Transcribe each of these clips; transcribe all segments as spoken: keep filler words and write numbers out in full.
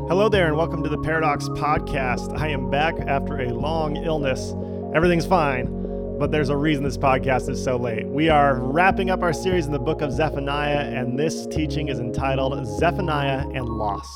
Hello there and welcome to the Paradox Podcast. I am back after a long illness. Everything's fine, but there's a reason this podcast is so late. We are wrapping up our series in the book of Zephaniah, and this teaching is entitled Zephaniah and Loss.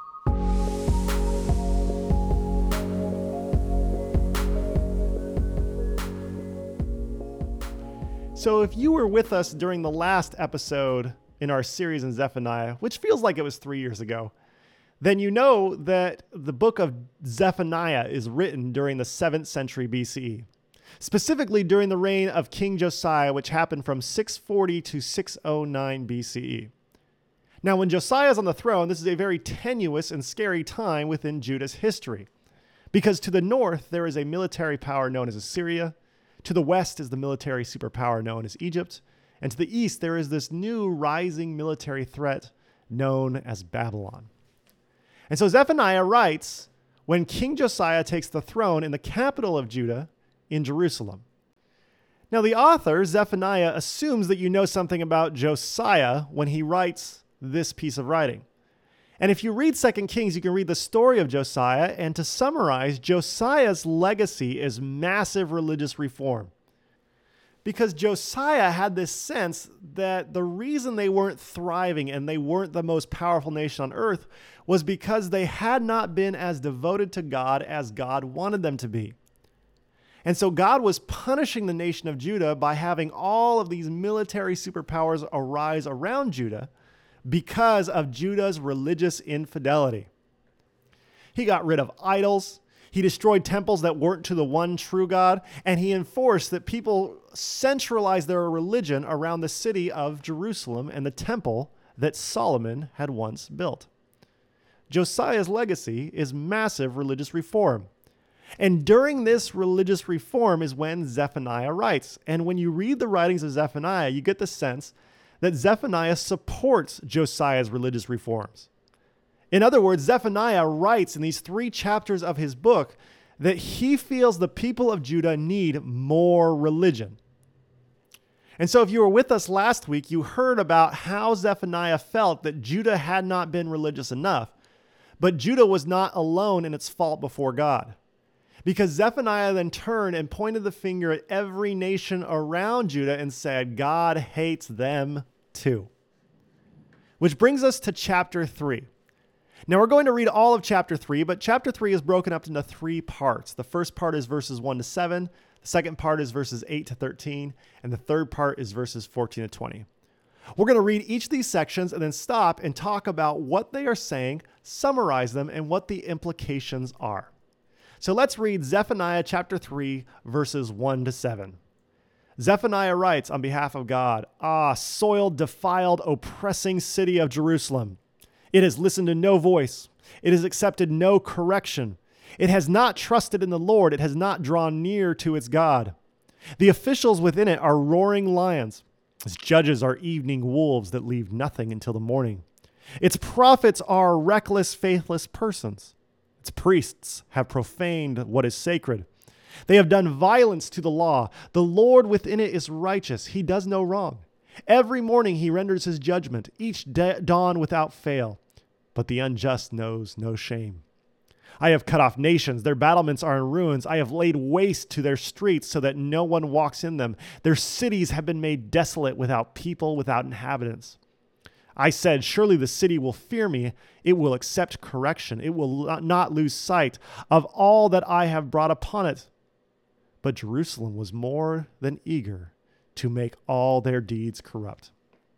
So if you were with us during the last episode in our series in Zephaniah, which feels like it was three years ago, then you know that the book of Zephaniah is written during the seventh century B C E, specifically during the reign of King Josiah, which happened from six forty to six oh nine B C E. Now, when Josiah is on the throne, this is a very tenuous and scary time within Judah's history, because to the north, there is a military power known as Assyria, to the west is the military superpower known as Egypt, and to the east, there is this new rising military threat known as Babylon. And so Zephaniah writes when King Josiah takes the throne in the capital of Judah in Jerusalem. Now, the author, Zephaniah, assumes that you know something about Josiah when he writes this piece of writing. And if you read Second Kings, you can read the story of Josiah, and to summarize, Josiah's legacy is massive religious reform. Because Josiah had this sense that the reason they weren't thriving and they weren't the most powerful nation on earth was because they had not been as devoted to God as God wanted them to be. And so God was punishing the nation of Judah by having all of these military superpowers arise around Judah because of Judah's religious infidelity. He got rid of idols. He destroyed temples that weren't to the one true God, and he enforced that people centralize their religion around the city of Jerusalem and the temple that Solomon had once built. Josiah's legacy is massive religious reform. And during this religious reform is when Zephaniah writes. And when you read the writings of Zephaniah, you get the sense that Zephaniah supports Josiah's religious reforms. In other words, Zephaniah writes in these three chapters of his book that he feels the people of Judah need more religion. And so if you were with us last week, you heard about how Zephaniah felt that Judah had not been religious enough, but Judah was not alone in its fault before God. Because Zephaniah then turned and pointed the finger at every nation around Judah and said, God hates them too. Which brings us to chapter three. Now we're going to read all of chapter three, but chapter three is broken up into three parts. The first part is verses one to seven, the second part is verses eight to thirteen, and the third part is verses fourteen to twenty. We're going to read each of these sections and then stop and talk about what they are saying, summarize them, and what the implications are. So let's read Zephaniah chapter three, verses one to seven. Zephaniah writes on behalf of God, "Ah, soiled, defiled, oppressing city of Jerusalem. It has listened to no voice. It has accepted no correction. It has not trusted in the Lord. It has not drawn near to its God. The officials within it are roaring lions. Its judges are evening wolves that leave nothing until the morning. Its prophets are reckless, faithless persons. Its priests have profaned what is sacred. They have done violence to the law. The Lord within it is righteous. He does no wrong. Every morning he renders his judgment, each da- dawn without fail. But the unjust knows no shame. I have cut off nations. Their battlements are in ruins. I have laid waste to their streets so that no one walks in them. Their cities have been made desolate without people, without inhabitants. I said, surely the city will fear me. It will accept correction. It will not lose sight of all that I have brought upon it. But Jerusalem was more than eager to make all their deeds corrupt."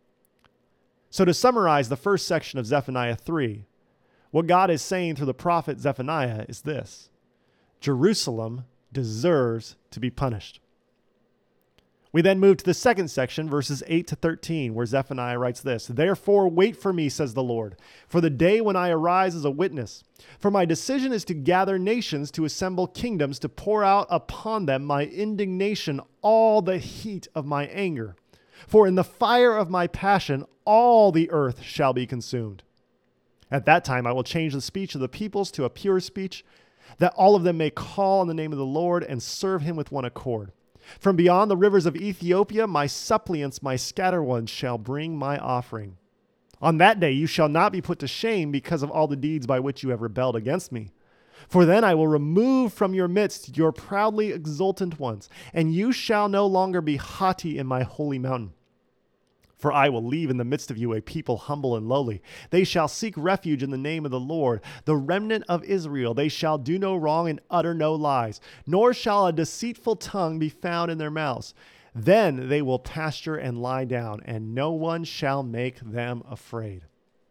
So to summarize the first section of Zephaniah three, what God is saying through the prophet Zephaniah is this: Jerusalem deserves to be punished. We then move to the second section, verses eight to thirteen, where Zephaniah writes this: "Therefore wait for me, says the Lord, for the day when I arise as a witness. For my decision is to gather nations, to assemble kingdoms, to pour out upon them my indignation, all the heat of my anger. For in the fire of my passion, all the earth shall be consumed. At that time I will change the speech of the peoples to a pure speech, that all of them may call on the name of the Lord and serve him with one accord. From beyond the rivers of Ethiopia, my suppliants, my scattered ones, shall bring my offering. On that day you shall not be put to shame because of all the deeds by which you have rebelled against me. For then I will remove from your midst your proudly exultant ones, and you shall no longer be haughty in my holy mountain. For I will leave in the midst of you a people humble and lowly. They shall seek refuge in the name of the Lord, the remnant of Israel. They shall do no wrong and utter no lies, nor shall a deceitful tongue be found in their mouths. Then they will pasture and lie down, and no one shall make them afraid.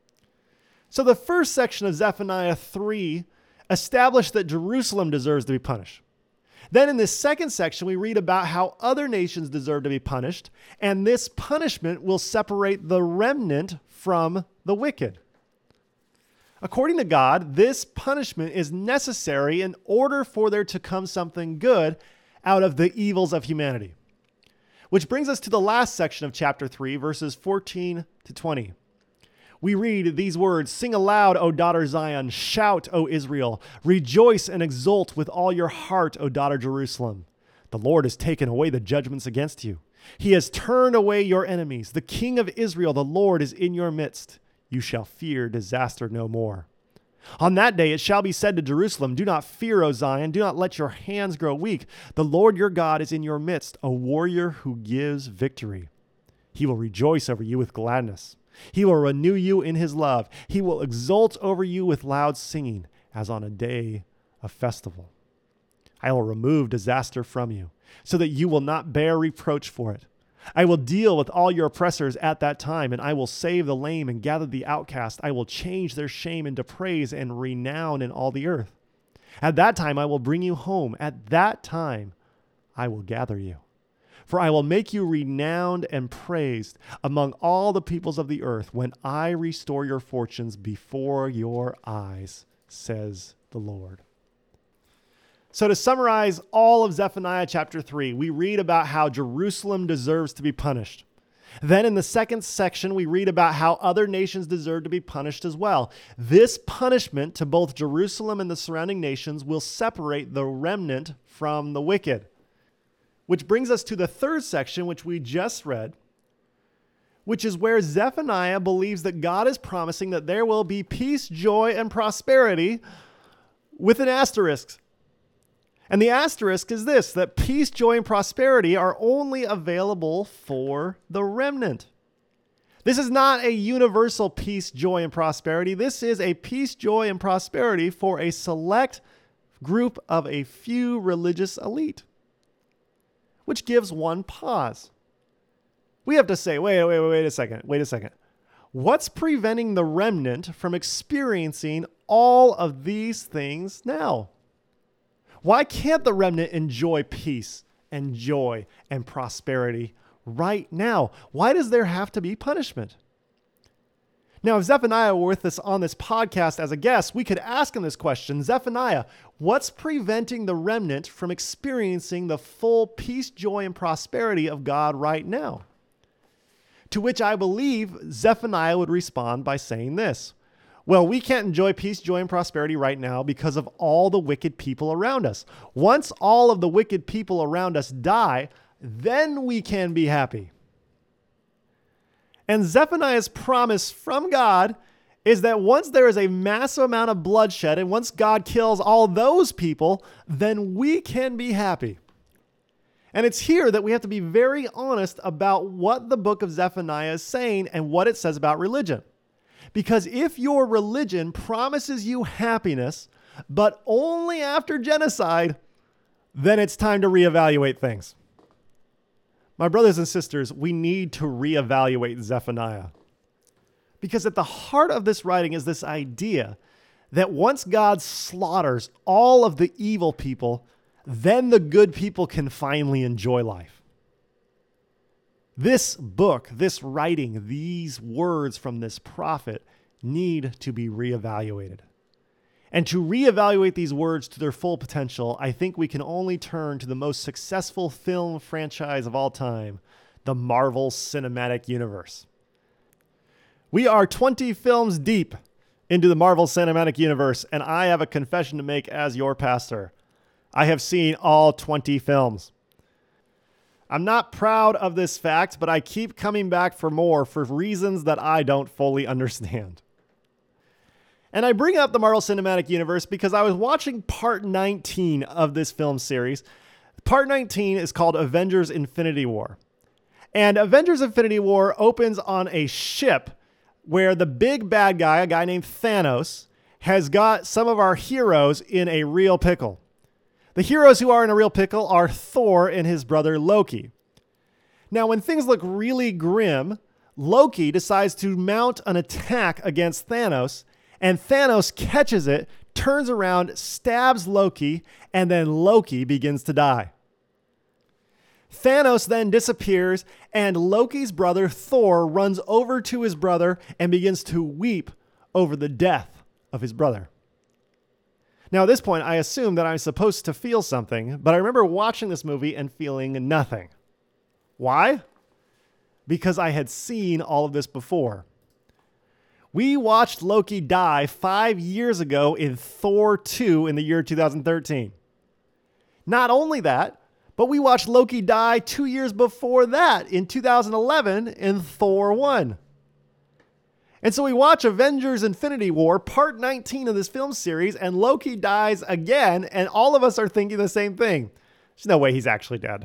So the first section of Zephaniah three established that Jerusalem deserves to be punished. Then in this second section, we read about how other nations deserve to be punished, and this punishment will separate the remnant from the wicked. According to God, this punishment is necessary in order for there to come something good out of the evils of humanity. Which brings us to the last section of chapter three, verses fourteen to twenty. We read these words, "Sing aloud, O daughter Zion. Shout, O Israel. Rejoice and exult with all your heart, O daughter Jerusalem. The Lord has taken away the judgments against you. He has turned away your enemies. The King of Israel, the Lord, is in your midst. You shall fear disaster no more. On that day it shall be said to Jerusalem, do not fear, O Zion. Do not let your hands grow weak. The Lord your God is in your midst, a warrior who gives victory. He will rejoice over you with gladness. He will renew you in his love. He will exult over you with loud singing, as on a day of festival. I will remove disaster from you, so that you will not bear reproach for it. I will deal with all your oppressors at that time, and I will save the lame and gather the outcast. I will change their shame into praise and renown in all the earth. At that time I will bring you home. At that time I will gather you. For I will make you renowned and praised among all the peoples of the earth when I restore your fortunes before your eyes, says the Lord." So to summarize all of Zephaniah chapter three, we read about how Jerusalem deserves to be punished. Then in the second section, we read about how other nations deserve to be punished as well. This punishment to both Jerusalem and the surrounding nations will separate the remnant from the wicked. Which brings us to the third section, which we just read, which is where Zephaniah believes that God is promising that there will be peace, joy, and prosperity with an asterisk. And the asterisk is this, that peace, joy, and prosperity are only available for the remnant. This is not a universal peace, joy, and prosperity. This is a peace, joy, and prosperity for a select group of a few religious elite, which gives one pause. We have to say, wait, wait, wait, wait a second, wait a second. What's preventing the remnant from experiencing all of these things now? Why can't the remnant enjoy peace and joy and prosperity right now? Why does there have to be punishment? Now, if Zephaniah were with us on this podcast as a guest, we could ask him this question. Zephaniah, what's preventing the remnant from experiencing the full peace, joy, and prosperity of God right now? To which I believe Zephaniah would respond by saying this. Well, we can't enjoy peace, joy, and prosperity right now because of all the wicked people around us. Once all of the wicked people around us die, then we can be happy. And Zephaniah's promise from God is that once there is a massive amount of bloodshed and once God kills all those people, then we can be happy. And it's here that we have to be very honest about what the book of Zephaniah is saying and what it says about religion. Because if your religion promises you happiness, but only after genocide, then it's time to reevaluate things. My brothers and sisters, we need to reevaluate Zephaniah. Because at the heart of this writing is this idea that once God slaughters all of the evil people, then the good people can finally enjoy life. This book, this writing, these words from this prophet need to be reevaluated. And to reevaluate these words to their full potential, I think we can only turn to the most successful film franchise of all time, the Marvel Cinematic Universe. We are twenty films deep into the Marvel Cinematic Universe, and I have a confession to make as your pastor. I have seen all twenty films. I'm not proud of this fact, but I keep coming back for more for reasons that I don't fully understand. And I bring up the Marvel Cinematic Universe because I was watching part nineteen of this film series. Part nineteen is called Avengers Infinity War. And Avengers Infinity War opens on a ship where the big bad guy, a guy named Thanos, has got some of our heroes in a real pickle. The heroes who are in a real pickle are Thor and his brother Loki. Now, when things look really grim, Loki decides to mount an attack against Thanos, and Thanos catches it, turns around, stabs Loki, and then Loki begins to die. Thanos then disappears, and Loki's brother Thor runs over to his brother and begins to weep over the death of his brother. Now, at this point, I assume that I'm supposed to feel something, but I remember watching this movie and feeling nothing. Why? Because I had seen all of this before. We watched Loki die five years ago in Thor two in the year two thousand thirteen. Not only that, but we watched Loki die two years before that in two thousand eleven in Thor one. And so we watch Avengers Infinity War, part nineteen of this film series, and Loki dies again, and all of us are thinking the same thing. There's no way he's actually dead.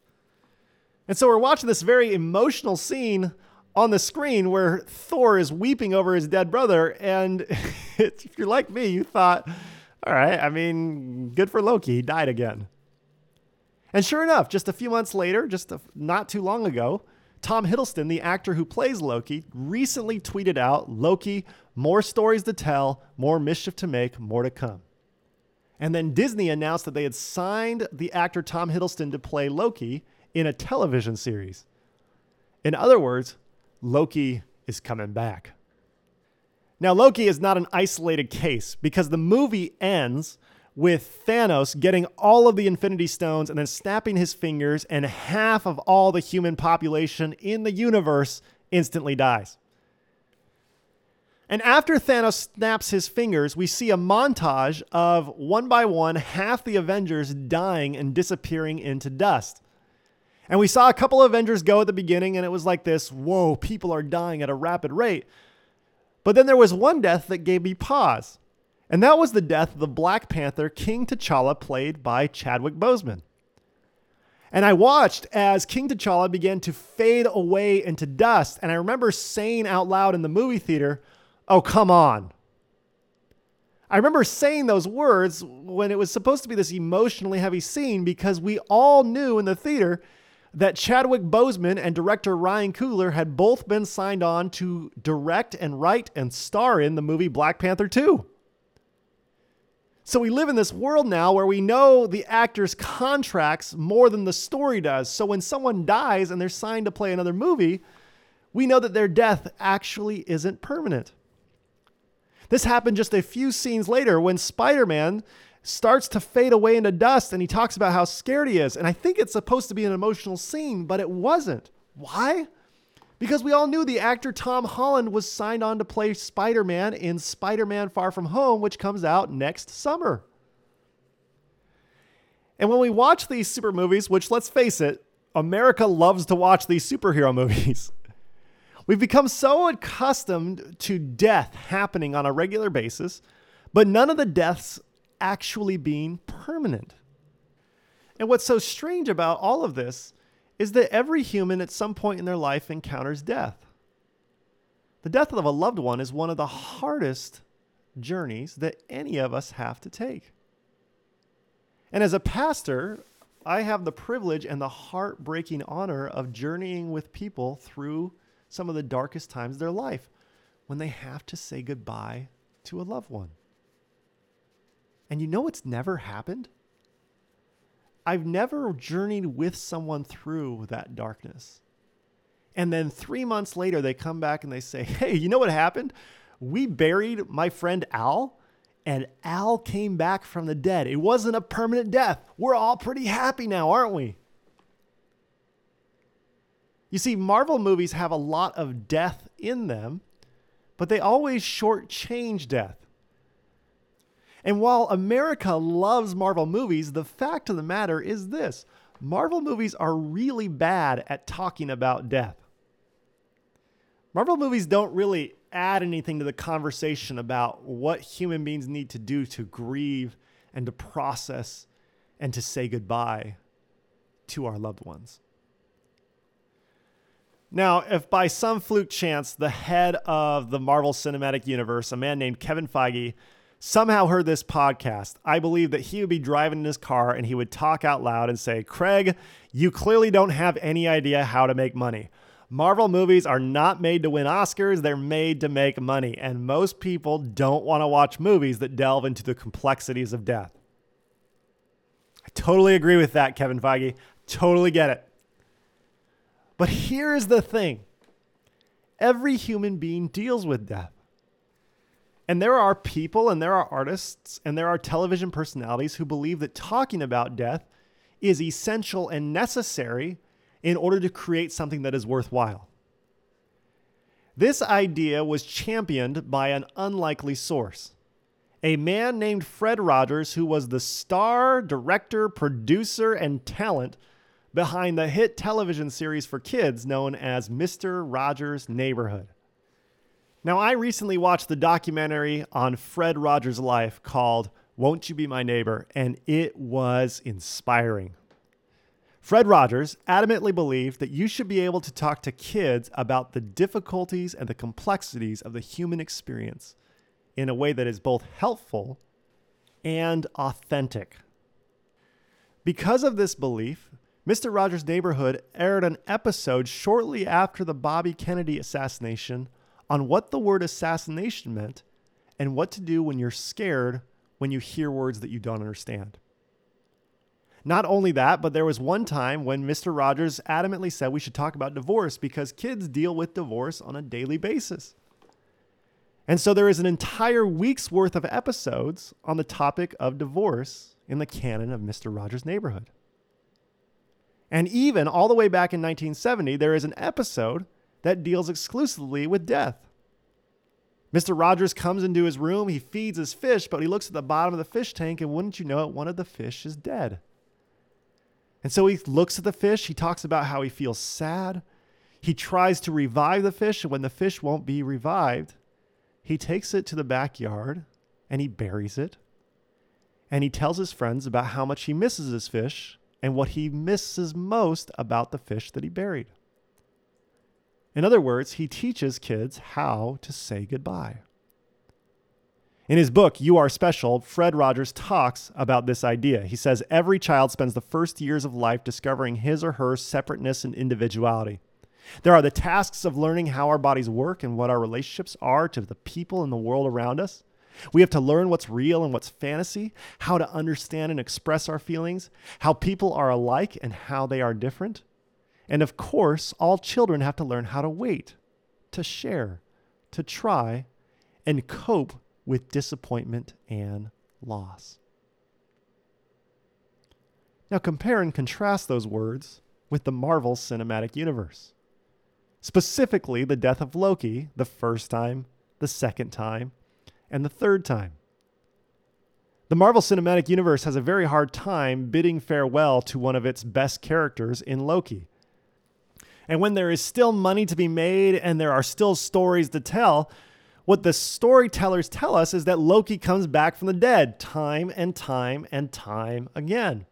And so we're watching this very emotional scene on the screen where Thor is weeping over his dead brother, and if you're like me, you thought, all right, I mean, good for Loki, he died again. And sure enough, just a few months later, just a, not too long ago, Tom Hiddleston, the actor who plays Loki, recently tweeted out, Loki, more stories to tell, more mischief to make, more to come. And then Disney announced that they had signed the actor Tom Hiddleston to play Loki in a television series. In other words, Loki is coming back. Now, Loki is not an isolated case because the movie ends with Thanos getting all of the Infinity Stones and then snapping his fingers, and half of all the human population in the universe instantly dies. And after Thanos snaps his fingers, we see a montage of one by one, half the Avengers dying and disappearing into dust. And we saw a couple of Avengers go at the beginning, and it was like this, whoa, people are dying at a rapid rate. But then there was one death that gave me pause. And that was the death of the Black Panther, King T'Challa, played by Chadwick Boseman. And I watched as King T'Challa began to fade away into dust. And I remember saying out loud in the movie theater, oh, come on. I remember saying those words when it was supposed to be this emotionally heavy scene because we all knew in the theater that Chadwick Boseman and director Ryan Coogler had both been signed on to direct and write and star in the movie Black Panther two. So we live in this world now where we know the actors' contracts more than the story does. So when someone dies and they're signed to play another movie, we know that their death actually isn't permanent. This happened just a few scenes later when Spider-Man starts to fade away into dust and he talks about how scared he is. And I think it's supposed to be an emotional scene, but it wasn't. Why? Because we all knew the actor Tom Holland was signed on to play Spider-Man in Spider-Man Far From Home, which comes out next summer. And when we watch these super movies, which let's face it, America loves to watch these superhero movies. We've become so accustomed to death happening on a regular basis, but none of the deaths actually being permanent. And what's so strange about all of this is that every human at some point in their life encounters death. The death of a loved one is one of the hardest journeys that any of us have to take. And as a pastor, I have the privilege and the heartbreaking honor of journeying with people through some of the darkest times of their life when they have to say goodbye to a loved one. And you know what's never happened? I've never journeyed with someone through that darkness. And then three months later, they come back and they say, hey, you know what happened? We buried my friend Al, and Al came back from the dead. It wasn't a permanent death. We're all pretty happy now, aren't we? You see, Marvel movies have a lot of death in them, but they always shortchange death. And while America loves Marvel movies, the fact of the matter is this: Marvel movies are really bad at talking about death. Marvel movies don't really add anything to the conversation about what human beings need to do to grieve and to process and to say goodbye to our loved ones. Now, if by some fluke chance the head of the Marvel Cinematic Universe, a man named Kevin Feige, somehow heard this podcast, I believe that he would be driving in his car and he would talk out loud and say, "Craig, you clearly don't have any idea how to make money. Marvel movies are not made to win Oscars, they're made to make money. And most people don't want to watch movies that delve into the complexities of death." I totally agree with that, Kevin Feige. Totally get it. But here's the thing. Every human being deals with death. And there are people and there are artists and there are television personalities who believe that talking about death is essential and necessary in order to create something that is worthwhile. This idea was championed by an unlikely source, a man named Fred Rogers, who was the star, director, producer, and talent behind the hit television series for kids known as Mister Rogers' Neighborhood. Now, I recently watched the documentary on Fred Rogers' life called Won't You Be My Neighbor, and it was inspiring. Fred Rogers adamantly believed that you should be able to talk to kids about the difficulties and the complexities of the human experience in a way that is both helpful and authentic. Because of this belief, Mister Rogers' Neighborhood aired an episode shortly after the Bobby Kennedy assassination on what the word assassination meant and what to do when you're scared when you hear words that you don't understand. Not only that, but there was one time when Mister Rogers adamantly said we should talk about divorce because kids deal with divorce on a daily basis. And so there is an entire week's worth of episodes on the topic of divorce in the canon of Mister Rogers' Neighborhood. And even all the way back in nineteen seventy, there is an episode that deals exclusively with death. Mister Rogers comes into his room, he feeds his fish, but he looks at the bottom of the fish tank, and wouldn't you know it, one of the fish is dead. And so he looks at the fish, he talks about how he feels sad. He tries to revive the fish, and when the fish won't be revived, he takes it to the backyard and he buries it. And he tells his friends about how much he misses his fish and what he misses most about the fish that he buried. In other words, he teaches kids how to say goodbye. In his book, You Are Special, Fred Rogers talks about this idea. He says, every child spends the first years of life discovering his or her separateness and individuality. There are the tasks of learning how our bodies work and what our relationships are to the people in the world around us. We have to learn what's real and what's fantasy, how to understand and express our feelings, how people are alike and how they are different. And of course, all children have to learn how to wait, to share, to try, and cope with disappointment and loss. Now compare and contrast those words with the Marvel Cinematic Universe. Specifically, the death of Loki the first time, the second time, and the third time. The Marvel Cinematic Universe has a very hard time bidding farewell to one of its best characters in Loki. And when there is still money to be made and there are still stories to tell, what the storytellers tell us is that Loki comes back from the dead time and time and time again.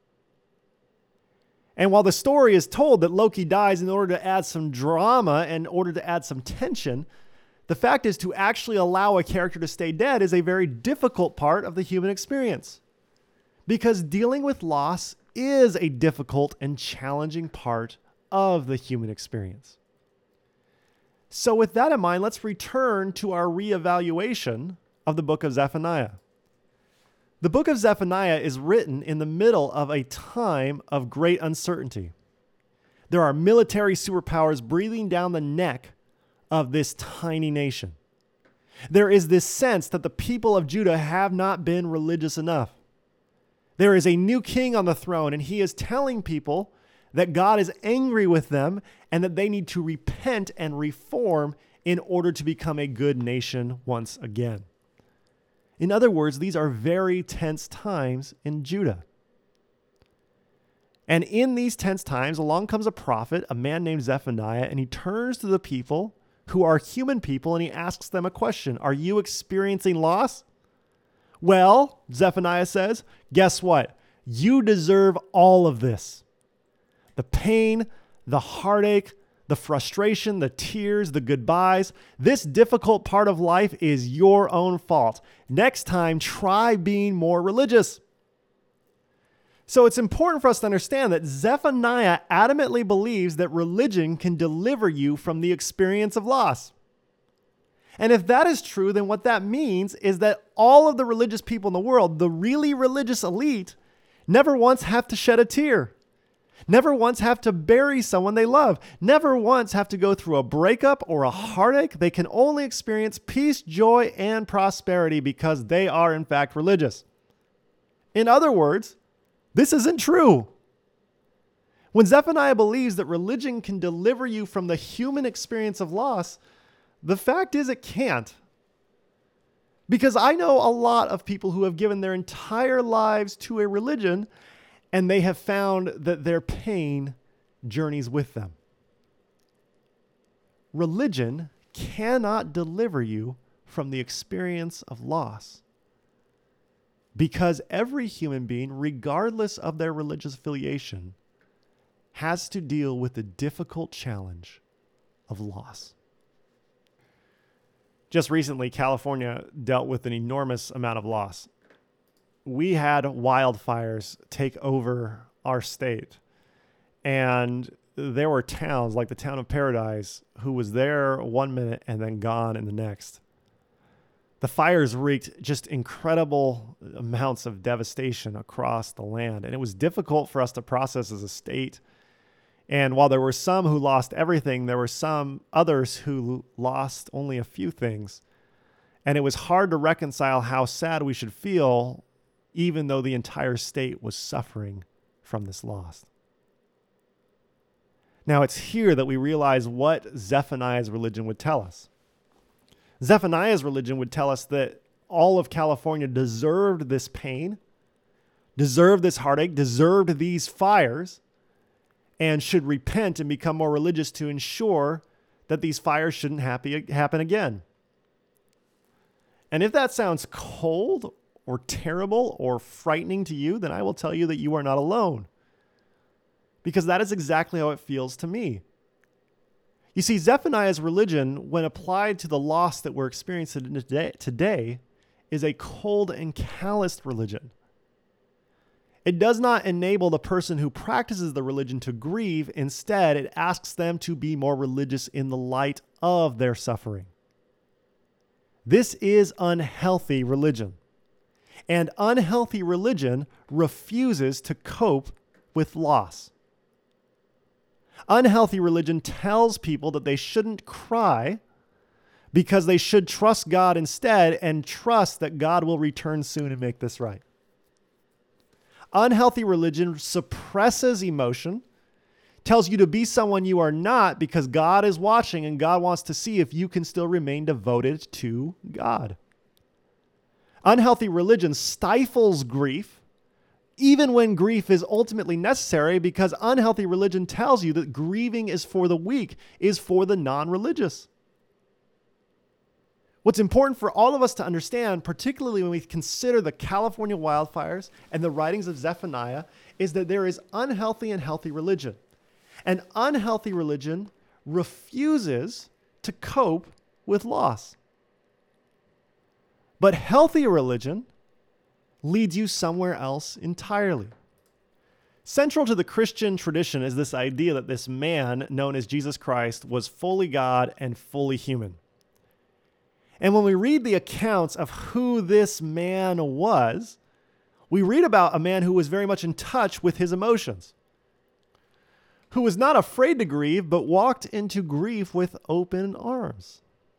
And while the story is told that Loki dies in order to add some drama and in order to add some tension, the fact is to actually allow a character to stay dead is a very difficult part of the human experience. Because dealing with loss is a difficult and challenging part of the human experience. So with that in mind, let's return to our reevaluation of the book of Zephaniah. The book of Zephaniah is written in the middle of a time of great uncertainty. There are military superpowers breathing down the neck of this tiny nation. There is this sense that the people of Judah have not been religious enough. There is a new king on the throne, and he is telling people that God is angry with them and that they need to repent and reform in order to become a good nation once again. In other words, these are very tense times in Judah. And in these tense times, along comes a prophet, a man named Zephaniah, and he turns to the people who are human people and he asks them a question. Are you experiencing loss? Well, Zephaniah says, guess what? You deserve all of this. The pain, the heartache, the frustration, the tears, the goodbyes. This difficult part of life is your own fault. Next time, try being more religious. So it's important for us to understand that Zephaniah adamantly believes that religion can deliver you from the experience of loss. And if that is true, then what that means is that all of the religious people in the world, the really religious elite, never once have to shed a tear, never once have to bury someone they love, never once have to go through a breakup or a heartache. They can only experience peace, joy, and prosperity because they are in fact religious. In other words, this isn't true. When Zephaniah believes that religion can deliver you from the human experience of loss, the fact is it can't. Because I know a lot of people who have given their entire lives to a religion and they have found that their pain journeys with them. Religion cannot deliver you from the experience of loss. Because every human being, regardless of their religious affiliation, has to deal with the difficult challenge of loss. Just recently, California dealt with an enormous amount of loss. We had wildfires take over our state, and there were towns like the town of Paradise who was there one minute and then gone in the next. The fires wreaked just incredible amounts of devastation across the land, and it was difficult for us to process as a state. And while there were some who lost everything, there were some others who lost only a few things. And it was hard to reconcile how sad we should feel, even though the entire state was suffering from this loss. Now, it's here that we realize what Zephaniah's religion would tell us. Zephaniah's religion would tell us that all of California deserved this pain, deserved this heartache, deserved these fires, and should repent and become more religious to ensure that these fires shouldn't happy, happen again. And if that sounds cold or terrible or frightening to you, then I will tell you that you are not alone. Because that is exactly how it feels to me. You see, Zephaniah's religion, when applied to the loss that we're experiencing today, today, is a cold and calloused religion. It does not enable the person who practices the religion to grieve. Instead, it asks them to be more religious in the light of their suffering. This is unhealthy religion. And unhealthy religion refuses to cope with loss. Unhealthy religion tells people that they shouldn't cry because they should trust God instead and trust that God will return soon and make this right. Unhealthy religion suppresses emotion, tells you to be someone you are not because God is watching and God wants to see if you can still remain devoted to God. Unhealthy religion stifles grief, even when grief is ultimately necessary, because unhealthy religion tells you that grieving is for the weak, is for the non-religious. What's important for all of us to understand, particularly when we consider the California wildfires and the writings of Zephaniah, is that there is unhealthy and healthy religion. And unhealthy religion refuses to cope with loss. But healthy religion leads you somewhere else entirely. Central to the Christian tradition is this idea that this man, known as Jesus Christ, was fully God and fully human. And when we read the accounts of who this man was, we read about a man who was very much in touch with his emotions, who was not afraid to grieve, but walked into grief with open arms.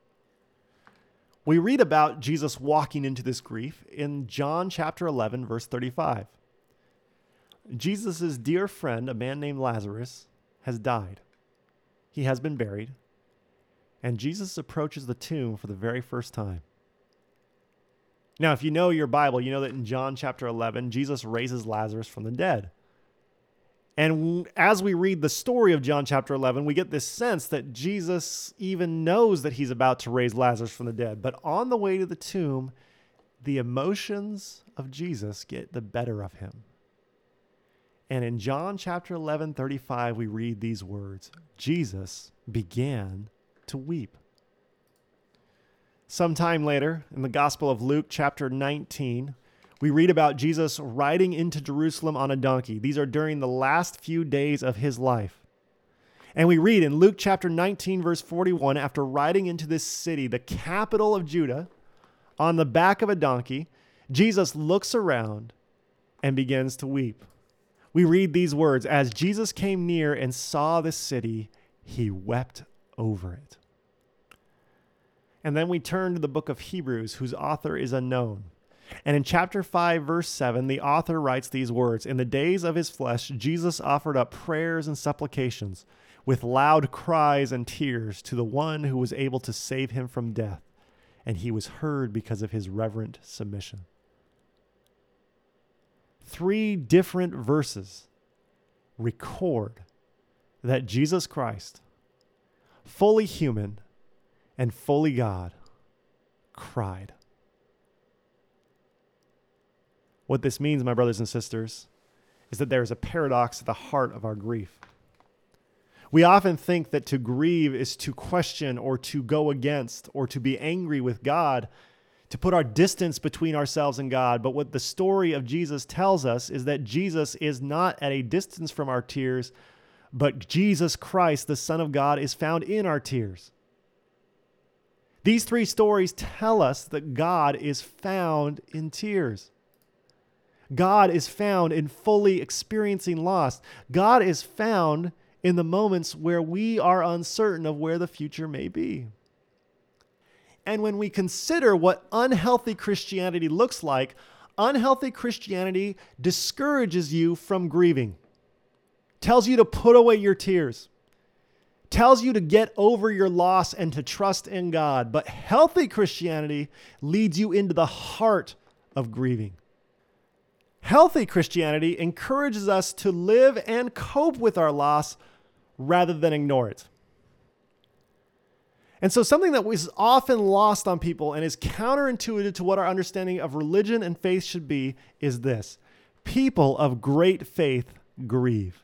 We read about Jesus walking into this grief in John chapter eleven, verse thirty-five. Jesus' dear friend, a man named Lazarus, has died. He has been buried. And Jesus approaches the tomb for the very first time. Now, if you know your Bible, you know that in John chapter eleven, Jesus raises Lazarus from the dead. And as we read the story of John chapter eleven, we get this sense that Jesus even knows that he's about to raise Lazarus from the dead. But on the way to the tomb, the emotions of Jesus get the better of him. And in John chapter eleven, thirty-five, we read these words, Jesus began to weep. Sometime later, in the Gospel of Luke chapter nineteen, we read about Jesus riding into Jerusalem on a donkey. These are during the last few days of his life. And we read in Luke chapter nineteen, verse forty-one, after riding into this city, the capital of Judah, on the back of a donkey, Jesus looks around and begins to weep. We read these words, as Jesus came near and saw the city, he wept over it. And then we turn to the book of Hebrews, whose author is unknown. And in chapter five, verse seven, the author writes these words, in the days of his flesh, Jesus offered up prayers and supplications with loud cries and tears to the one who was able to save him from death. And he was heard because of his reverent submission. Three different verses record that Jesus Christ, fully human and fully God, cried. What this means, my brothers and sisters, is that there is a paradox at the heart of our grief. We often think that to grieve is to question or to go against or to be angry with God, to put our distance between ourselves and God. But what the story of Jesus tells us is that Jesus is not at a distance from our tears, but Jesus Christ, the Son of God, is found in our tears. These three stories tell us that God is found in tears. God is found in fully experiencing loss. God is found in the moments where we are uncertain of where the future may be. And when we consider what unhealthy Christianity looks like, unhealthy Christianity discourages you from grieving, tells you to put away your tears, tells you to get over your loss and to trust in God. But healthy Christianity leads you into the heart of grieving. Healthy Christianity encourages us to live and cope with our loss rather than ignore it. And so something that was often lost on people and is counterintuitive to what our understanding of religion and faith should be is this: people of great faith grieve.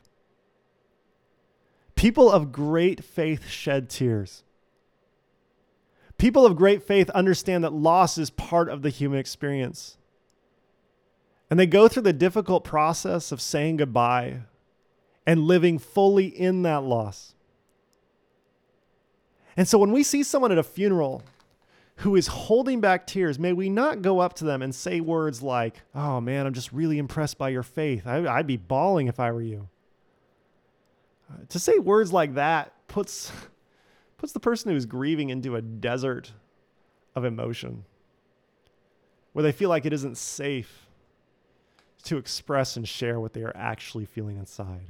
People of great faith shed tears. People of great faith understand that loss is part of the human experience. And they go through the difficult process of saying goodbye and living fully in that loss. And so when we see someone at a funeral who is holding back tears, may we not go up to them and say words like, "Oh man, I'm just really impressed by your faith. I, I'd be bawling if I were you." Uh, to say words like that puts, puts the person who is grieving into a desert of emotion where they feel like it isn't safe to express and share what they are actually feeling inside.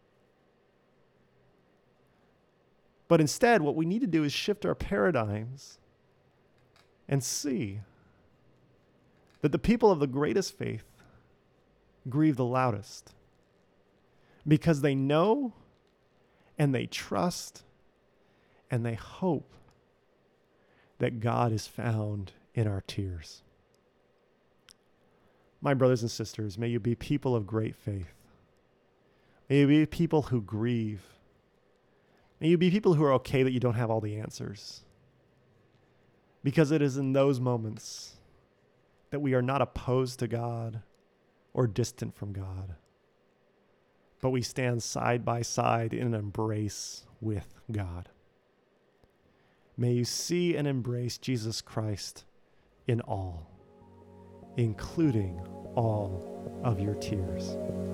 But instead, what we need to do is shift our paradigms and see that the people of the greatest faith grieve the loudest because they know and they trust and they hope that God is found in our tears. My brothers and sisters, may you be people of great faith. May you be people who grieve. May you be people who are okay that you don't have all the answers. Because it is in those moments that we are not opposed to God or distant from God, but we stand side by side in an embrace with God. May you see and embrace Jesus Christ in all, including all of your tears.